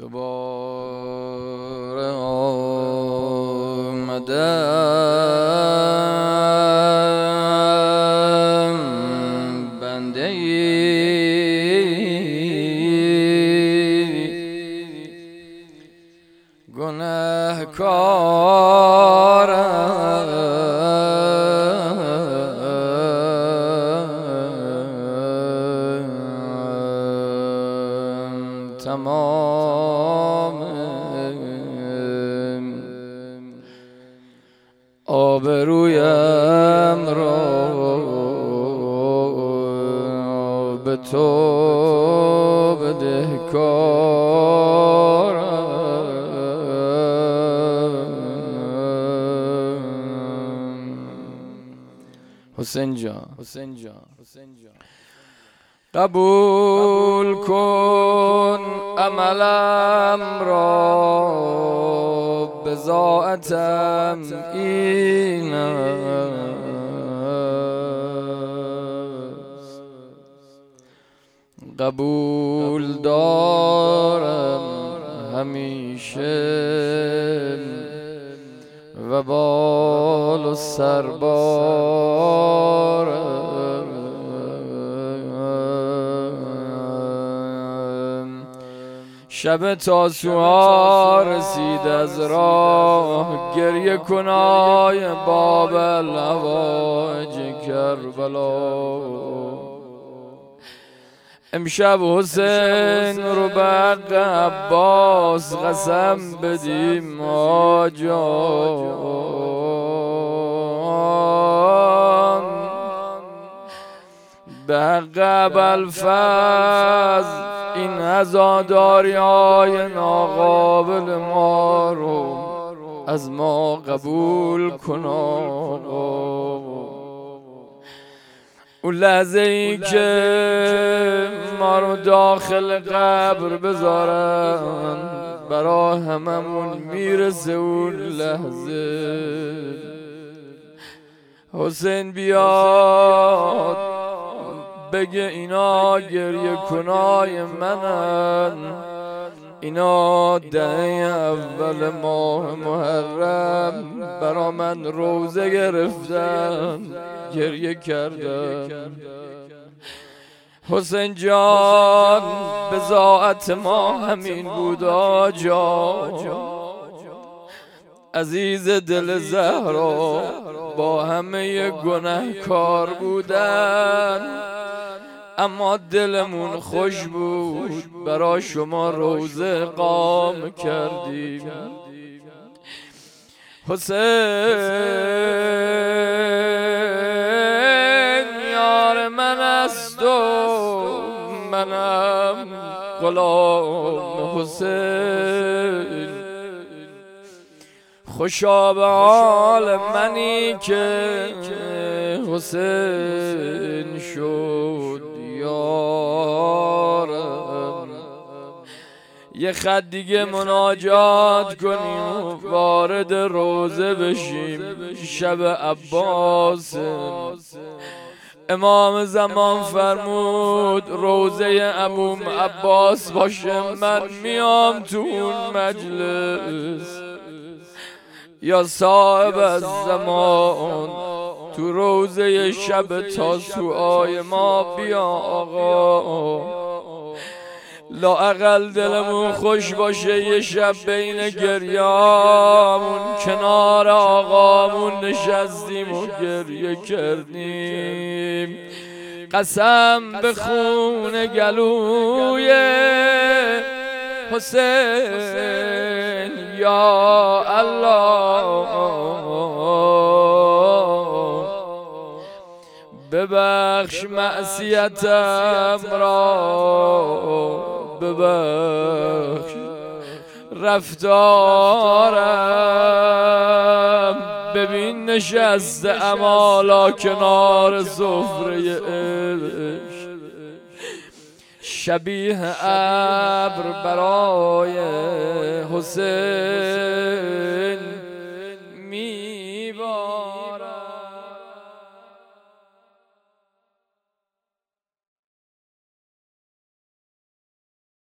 دوباره آمدم بنده گناهکارم تمام آبرویم را به تو بدهکارم. حسین جان قبول کن عملم را، بضاعتم این است. قبول دارم همیشه وبال و سربارم. شب تاسوعا رسید از راه، گریه کنای باب الهوایج کربلا. امشب حسین رو به حق عباس قسم بدیم آجان، به حق ابوالفضل این عزاداری های ناقابل ما رو از ما قبول کن آقا. اون لحظه ای که ما رو داخل قبر بذارن برا هممون میرسه اون لحظه. حسین بیاد بگه اینا گریه کنای منن، اینا دهه اول ماه محرم برا من روزه گرفتن گریه کردن. حسین جان بضاعت ما همین بود آجا. عزیز دل زهرا با همه گناهکار بودن، اما دلمون خوش بود برا شما روزه قام کردیم. حسین یار من است و منم غلام حسین. خوشا به حال منی که حسین شد یارم. یه خط دیگه مناجات کنیم و وارد روزه بشیم. شب عباس امام زمان فرمود روزه ابو عباس باشه، من میام تو اون مجلس. یا صاحب از زمان تو روزه شب تاسوعای ما بیا آقا. لااقل دلمون خوش باشه یه شب بین گریامون کنار آقامون نشستیم و گریه کردیم. قسم به خون گلوی حسین یا الله، ببخش معصیتم را، ببخش رفتارم. ببین نشسته امالا کنار سفره عشق، شبیه ابر برای حسین.